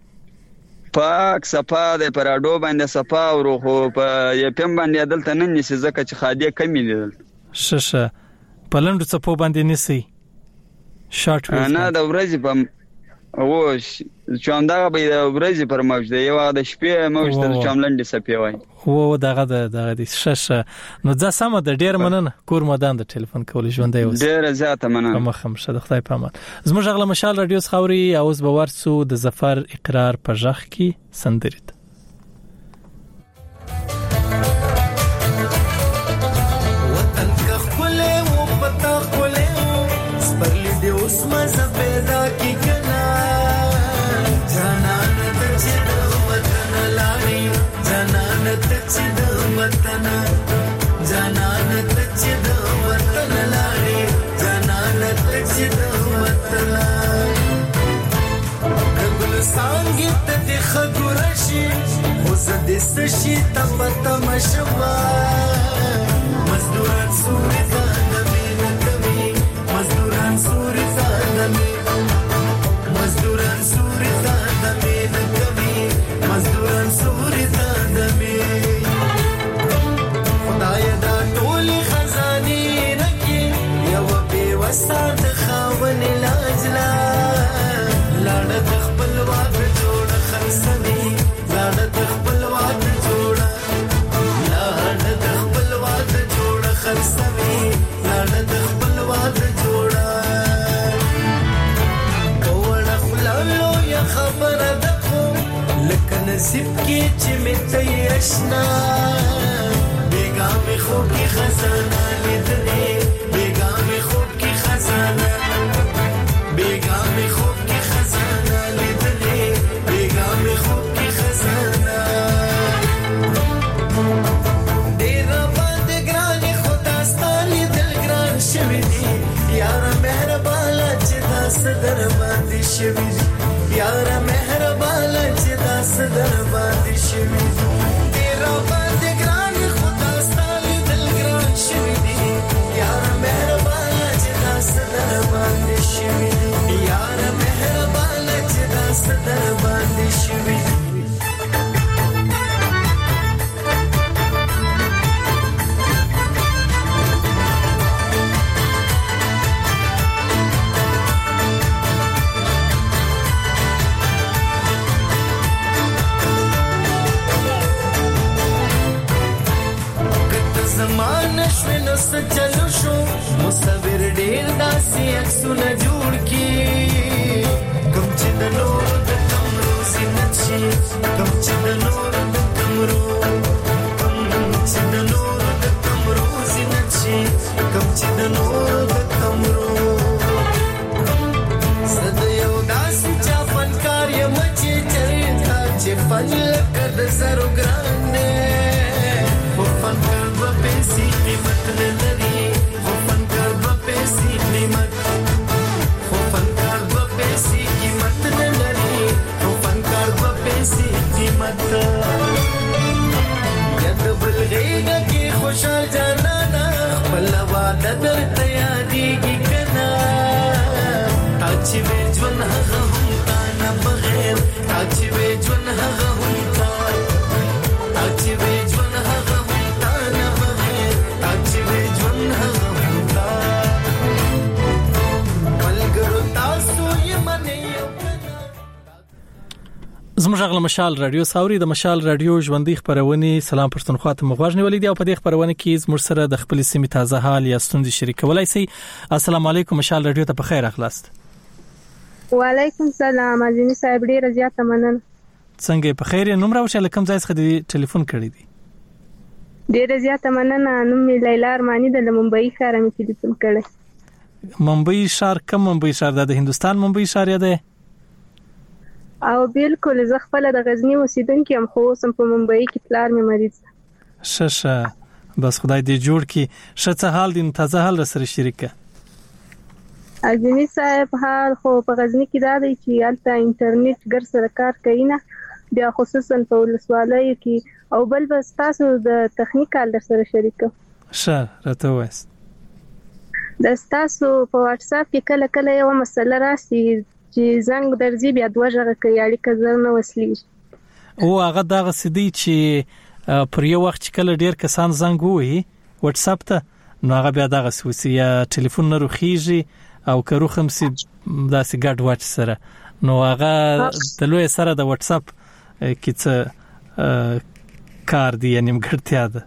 پاک صفا د پر راډیو باندې صفا او خو په یپم باندې دلته نه نيسي ځکه چې خادي کمی دي ششه پلند څه په باندې نيسي شارټ نه د ورځې په او چومدا به د ورځې پر موج دی یو د شپې موج د چوملند سپی وای او دغه دغه د ششه نو ځا سم د ډیر مننه کور مدان د ټلیفون کول ژوندې اوس ډیر زیاته مننه مخم شه د خدای په امان زموږ غل مشال رادیو خاوري اوس به ورسو د ظفر اقرار په ژغ کې سندرید وطن کا خله و پتا خله سپرلی دی اوس ما زبیدا کی کنا سشي تپتا مشوا مزدوران سوري زادمي نکوي مزدوران سوري زادمي مزدوران سوري زادمي نکوي مزدوران سوري زادمي خدای دا ټولي خزاني رکي یو بي وسات خاون لاجلا لاړ خپل واک جوړ خلسني لاړ خپل واک جوړ لاړ خپل واک جوړ خلسني لاړ خپل واک جوړ وړه خللو یا خبر دکو لکه نصیب کې چې مته آشنا بیګا مې خوب کې خزانه لیدلې بیګا مې خوب کې خزانه بیګا مې خوب کې خزانه لیدلې بیګا مې خوب کې خزانه ډېر باندې ګران خدا ستاني دل ګران شوی دی یار مهربان چې داس در باندې شوی دی یار مهربان چې داس در باندې شوی دی ډېر باندې ګران خدا ستاني دل ګران شوی دی یار مهربان چې داس در باندې شوی دی یار مهربان چې داس در باندې شوی دی زمانه شوي نو سچلو شو مصور ډیر داسې عکسونه جوړ کی کوم چې د نور د کمرو سینچي کوم چې د نور د کمرو کوم چې د نور د کمرو سینچي کوم چې د نور د کمرو زده یو داسې چا فنکار یم چې چریتا چې فن کړ زرو ګرانه خو فنکار و پیسې قیمت نه لري خو فنکار و پیسې قیمت خو فنکار و پیسې قیمت نه لري خو فنکار و پیسې قیمت ید بلغیږه کې خوشحال جانانا خپل واده درته یادېږي که نه تا چې وې ژوند هغه هم تا نه بغیر تا چې وې ژوند هغه هم تا تا چې وې ژوند هغه زموږ غل مشال رادیو ساوري د مشال رادیو ژوندۍ خبرونه سلام پښتونخوا ته مغواړنی ولې دی او په دې خبرونه کې زموږ سره د خپل سیمې تازه حال یا ستوندې شریکولای شي. السلام علیکم مشال رادیو ته په خیر اخلاست. وعلیکم السلام اجنی صاحب ډیر زیاته مننه. څنګه په خیر نوم راوښه لکم ځای څخه د ټلیفون کړی دی؟ ډیر زیاته مننه. نوم می لیلا ارمانی د ممبئی ښار می ټلیفون کړی. ممبئی ښار کوم ممبئی ښار د هندستان ممبئی ښار دی؟ او بالکل زه خپل د غزنی اوسیدونکو یم خو سم په ممبئی کې پلار مې مریض. ششه بس خدای دې جوړ کی. شته حال دې تازه حال سره شریکه. اجنی صاحب حال خو په غزنی کې دا دی چې الته انټرنیټ ګر سره کار کوي نه بیا خصوصا په ولسوالۍ کې او بل بس تاسو د تخنیکال در سره شریکه. شه راته وایست. د تاسو په واتس اپ کې کله کله یو مسله راسي چې زنګ درځي بیا دوه ژغه کوي اړیکه زر نه وصلي او هغه دغه سدي چې پر یو وخت کله ډیر کسان زنګ وي واتس اپ ته نو هغه بیا دغه سوسي یا ټلیفون نه روخيږي او که روخم سي داسې ګډ واټ سره نو هغه د لوی سره د واتس اپ کې څه کار دی یعنی مګړتیا ده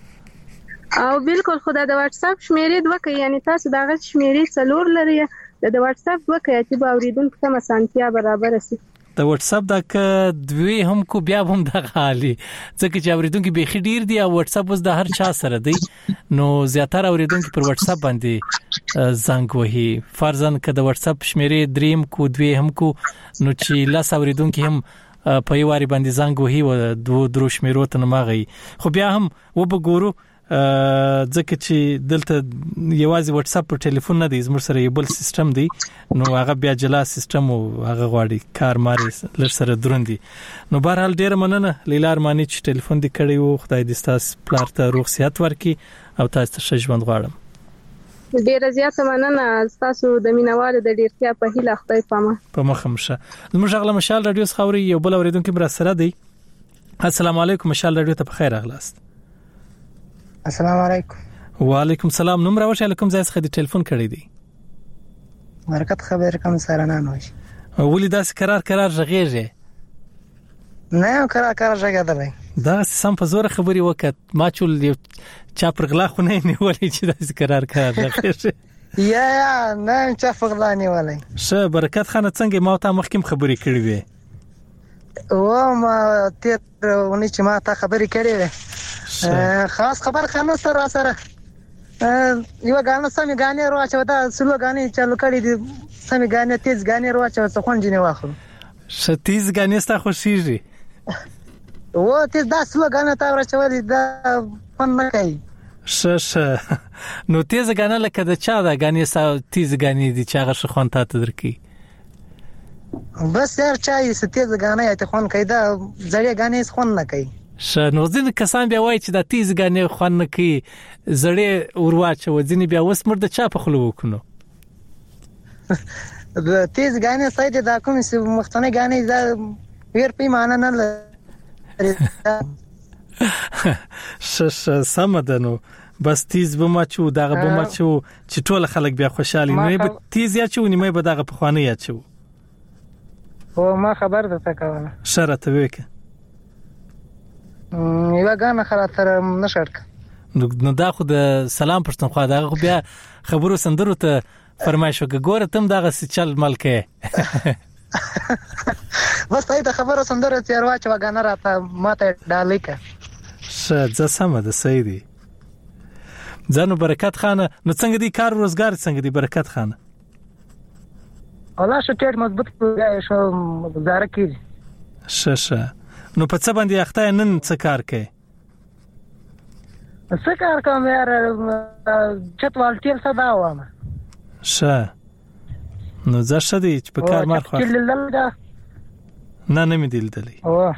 او بالکل خدای د واتس اپ شمیرې دوه کوي یعنی تاسو دغه شمیرې څلور لري د واتس اپ دوه کوي چې باوریدونکو ته مسانتیا برابر شي. د واتس اپ د ک دوی هم کو بیا هم د غالي ځکه چې اوریدونکو به خډیر دی او واتس اپ اوس د هر چا سره دی نو زیاتره اوریدونکو پر واتس اپ باندې زنګ وهي فرضاً ک د واتس اپ شمیرې دریم کو دوی هم کو نو چې لاس اوریدونکو هم په یواري باندې زنګ وهي او دوه درو شمیرو ته ماغي خو بیا هم و به ګورو ځکه چې دلته یوازې واتس اپ او ټلیفون نه دی، زموږ سره یو بل سیستم دی، نو هغه بیا جلا سیستم او هغه غواړي کار ماري لر سره دروندي. نو بهر حال ډیر مننه لیلا ارمانی چې ټلیفون دې کړی وو. خدای دې تاسو پلار ته روغ صحت ورکړي او تاسو ته ښه ژوند غواړم. ډیره زیاته مننه تاسو د مینوالو د ډیرتیا په هیله خدای پامه په مخه مشه. زموږ غلا مشال رادیو خوري یو بل اوریدونکو بر سره دی. السلام علیکم مشال رادیو ته بخیر اغلاست. السلام علیکم. وعلیکم السلام. نوم راوښه علیکم زای څخه د ټلیفون کړی دی. مرکت خبر کوم سره نه نوش. ولې داس قرار قرار ژغېږي؟ نه قرار قرار ژغېدل. دا سم په زور خبري وکړه ما چول یو چا پرغلا خو نه نیولې چې داس قرار قرار ژغېږي. یا یا نه چا پرغلا نیولې. شه برکت خان څنګه ما ته مخکیم خبري کړې وې؟ او ما تیر ونی چې ما ته خبري کړې وې. خاص خبر خانو سره سره یو غانو سمې غانې راچو دا سلو غانې چالو کړې دي سمې غانې تیز غانې راچو څه خون جنې واخلو. ش تیز غانې ستا خوشیږي؟ و تیز دا سلو غانې تا راچو دي دا فن نه کوي. ش ش نو تیز غانې لکه د چا دا غانې ستا تیز غانې دي چې هغه خون ته درکې؟ بس یار چای ستیز غانې ته خون کوي دا ځړې غانې خون نه کوي. ش نو ځین کسان بیا وایي چې د تیز غانې خون نه کوي زړې ورواچو ځین بیا وس مرده چا په خلو وکړو. د تیز غانې ساید دا کوم څه مختنه غانې دا ویر پیمانه نه لري. ش ش سمدنو بس تیز بمچو دغه بمچو چې ټول خلک بیا خوشاله نه به تیز یا چونی مې به دغه په خوانه یا چو. او ما خبر درته کوله. شرط وکه. یو غانه خاطر نشړک. نو دا خو د سلام پښتونخوا دا خو بیا خبرو سندرو ته فرمایش وکړه ګوره تم دغه چل ملکه. بس ته د خبرو سندرو تیر واچو غانه راته ماته ډالیکه. ش ځه سم ده سیدی. ځنو برکت خانه نو څنګه دی کار روزګار څنګه دی برکت خانه؟ الله شکر مضبوط شو گزاره کیږي. ش ش نو په څه باندې اخته نن څه کار کوي؟ څه کار کوم یار چتوال تیر صدا وامه. ش نو زه شدی چې په کار مار خو نه نه مې دلدلې. او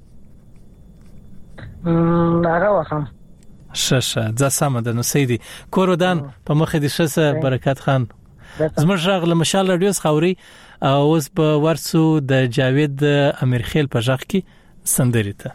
م هغه وخم. ش ش ځه سم ده نو سیدی کورودان په مخ دې شسه برکت خان. زموږ غل مشال رادیو خوري او اوس په ورسو د جاوید امیرخیل په ځخ کې سندري ته.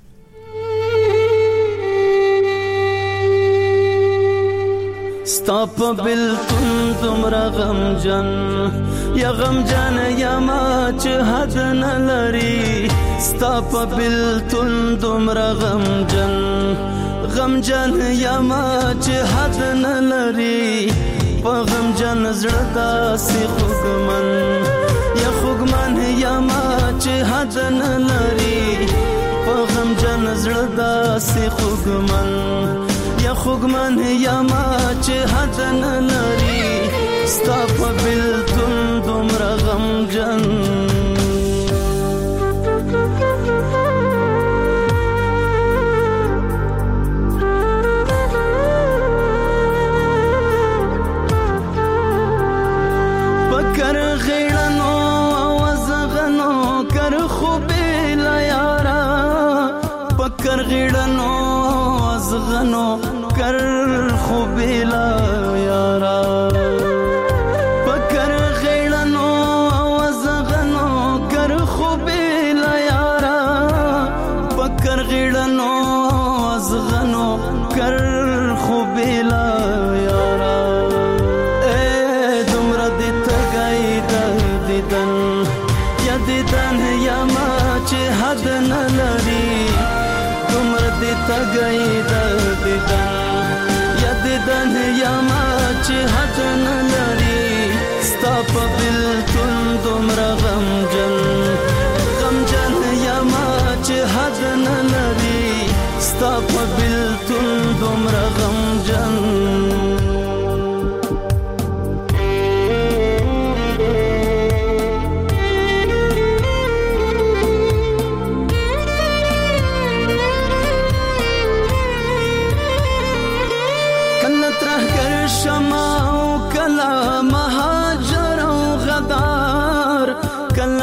ستا په بلتون دومره غمجن یا غمجن یا ما چې حد نه لري. ستا په بلتون دومره غمجن غمجن یا ما چې حد نه لري. په غمجن زړه داسې خوږمن یا خوږمن یا ما چې حد نه لري. په غمجن زړه داسې خوږمن یا خوږمن یا ما چې حد نه لري. ستا په بلتون دومره غمجن پکر غیړنو وزغنو کر خوبې لا یارا. پکر غیړنو وزغنو کر خوبې لا یارا. پکر غیړنو وزغنو کر خوبې لا یارا. پکر غیړنو وزغنو کر خوبې لا یارا. دیدن یا ما چې حد نه لري. دومره دې تګی د دیدن یا دیدن یا ما چې حد نه لري. ستا په بلتون دومره غمجن غمجن یا ما چې حد نه لري. ستا په بلتون دومره غمجن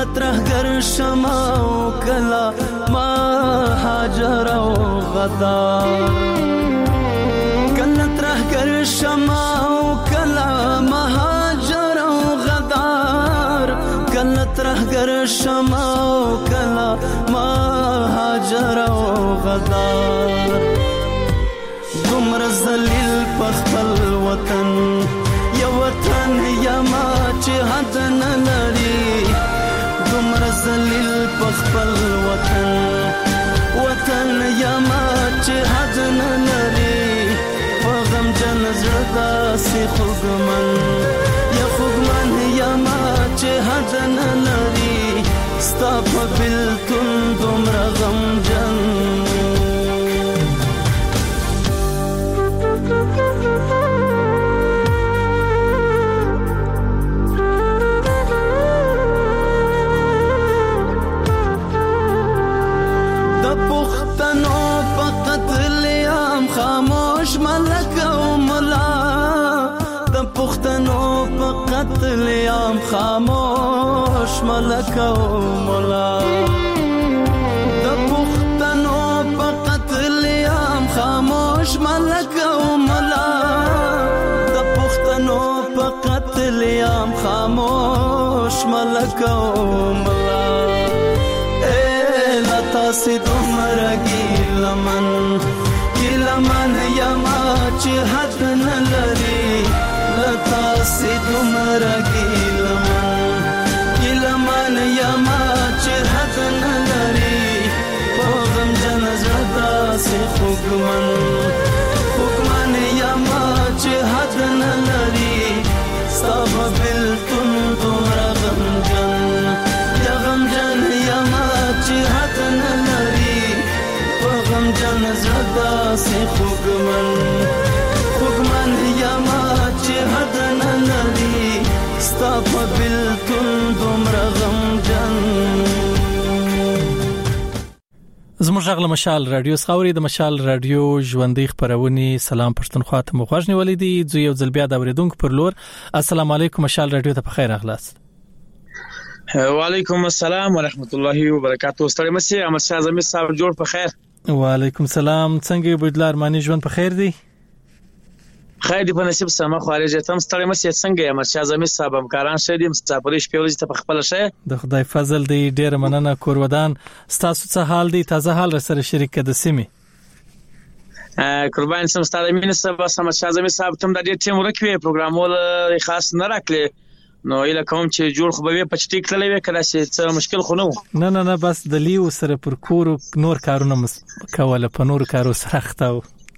کله ترهګر شمه او کله مهاجر او غدار کله ترهګر شمه او کله مهاجر او غدار کله ترهګر شمه او کله مهاجر او غدار دومره ذلیل په خپل وطن یو وطن یما چې حد نه لري دومره ذلیل په خپل وطن وطن یما چې حد نه لري په غمجن زړه داسې خوږمن یا خوږمن یما چې حد نه لري ستا په بېلتون دومره غمجن خاموش ملک او ملا د پښتنو په قتل عام خاموش ملک او ملا د پښتنو په قتل عام خاموش ملک او ملا د پښتنو په قتل عام خاموش ملک او ملا اے لتا سي دومرګي لمن لمن یما چې حد نه لري لتا سي دومره ګیلمن ګیلمن یما چې حد نه لري په غمجن زړه داسې خوږمن خوږمن یما چې حد نه لري ستا په بېلتون دومره غمجن یا غمجن یما چې حد نه لري غمجن زړه داسې خوږمن خوږمن یما چې حد نه لري ستا په بېلتون دومره غمجن زموږ غږ له مشال رادیو څخه اوري د مشال رادیو ژوندۍ خبرونه سلام پښتونخوا ته مو خوښ نیولې دي زه یو ځل بیا د اوریدونکو پر لور السلام علیکم مشال رادیو ته په خیر اغلاست وعلیکم السلام ورحمت الله وبرکاته ستړي مسي احمد شاه زمي صاحب جوړ په خیر وعلیکم السلام څنګه بيدلار مانی ژوند په خیر دی خیر دی په نصیب سم خارج ته ستړي مسي څنګه احمد شاه زمي صاحب همکاران شه دي مسافرې شپې ورځې ته په خپل شه د خدای فضل دی ډیر مننه کورودان ستاسو څه حال دی تازه حال سره شریک د سیمه قربان سم ستاره مين سبا سم شاه زمي صاحب تم د دې ټیم ورکوي پروګرامول خاص نه راکړي نو اله کوم چې جوړ خو به پچټی کړلې وې کله چې څه مشکل خو نه نه نه نه بس د لیو سره پر کور نور کارونه کوله په نور کارو سره ختاو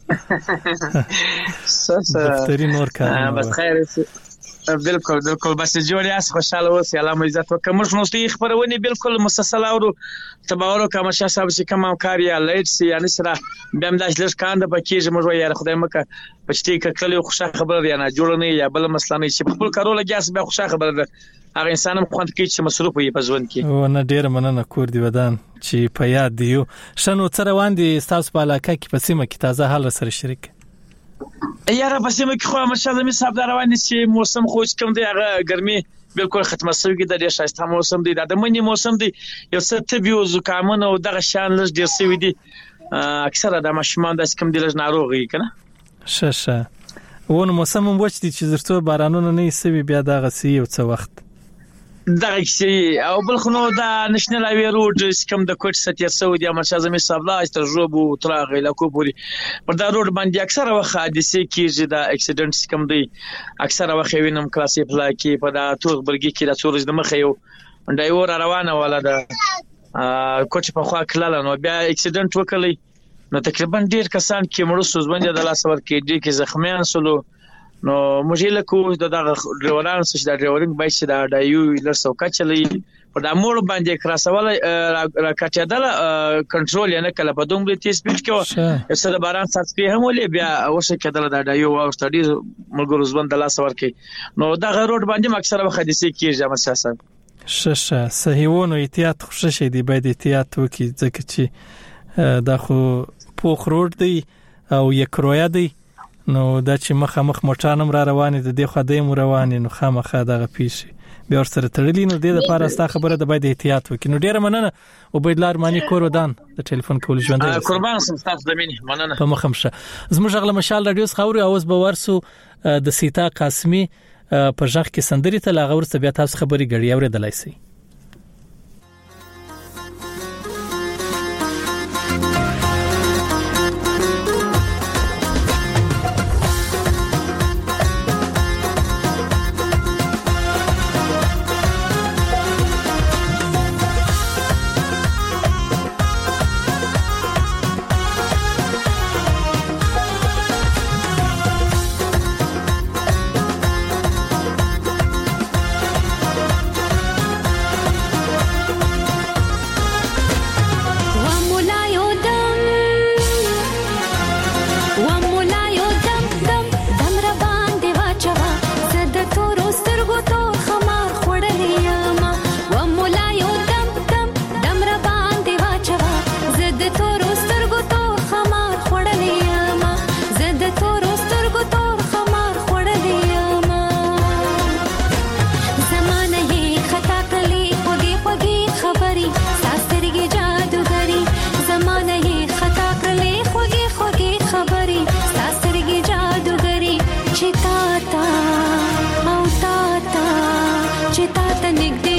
دفتری نور کارونه بس خیر بالکل بالکل بس جوړ یاس خوشاله اوسې الله مو عزت وکړي موږ نو ستې خبرونه بالکل مسلسل اورو تباورو کوم شاه صاحب چې کوم کار یا لایټ سي یعنی سره بهم داش لږ کاند پکې موږ وایي خدای مکه پچټی کړلې خوشا خبر دی نه جوړ نه یا بل مسله نه چې خپل کارو لګیاس به خوشا خبر ده هغه انسان هم خوند کوي چې مصروف وي په ژوند کې او نه ډیر مننه کور دی ودان چې په یاد دیو شنو تر روان دي تاسو په علاقه کې په سیمه کې تازه حال سره شریک یاره په سیمه کې خو مشال زمي صاحب روان دي چې موسم خو کوم دی هغه ګرمي بالکل ختمه شوی د دې شایسته موسم دی د منی موسم دی یو څه طبيو زکامونه او دغه شان لږ ډیر سوي دي اکثره د ماشومان د کوم دی لږ ناروغي کنه ششه ونه موسم وچ دي چې زرتو بارانونه نه سوي بیا دغه سی یو څه وخت دغه شي او بل خو نو د نېشنل هایوي روډ کوم د کوټ ستیر سعودي مشال زمي صاحب لا تجربه تراغ له کو پوری پر دا روډ باندې اکثره وخت حادثه کیږي د اکسیډنټ کوم دی اکثره وخت وینم کلاسې پلا کې په دا توغ برګي کې د څورز د مخ یو ډایور روانه ولا د کوټ په خوا کلاله نو بیا اکسیډنټ وکړي نو تقریبا ډیر کسان کې مړو سوزبنده د لاس ور کې دي کې زخمیان سلو نو مجھله کو د ډرایوران چې د ډرایورینګ بایس د دایو لرسو کچلې په د امور باندې کراسول راکټیدل کنټرول نه کله په دومره تیز سپیډ کې څه د باران ساتي هم ولې بیا اوسه کېدل د دایو او ستړي ملګرو ځوند د لاس ورکې نو د روډ باندې اکثره وخت حادثه کیږي مساسه ششه صحیحونه احتیاط خوششه دی باید احتیاط وکړي ځکه چې دا خو پوخ روډ دی او یک رویا دی نو دا چې مخه مخ موټانم را روانې د دې خدای مو روانې نو خامخا دغه پیشي بیا ورسره تړلی نو د دې لپاره ستا خبره د باید احتیاط وکړي. نو ډیره مننه عبیدالله ارماني کور ودان د ټلیفون کول ژوند دی. قربان سم تاسو د مینې مننه. په مخم شه زموږ غل مشال رادیو خاوري اوس به ورسو د سیتا قاسمی په ځخ کې سندري ته لا غور څه بیا تاسو خبري غړي اوریدلای شي. Chitata, autata, chitata nigde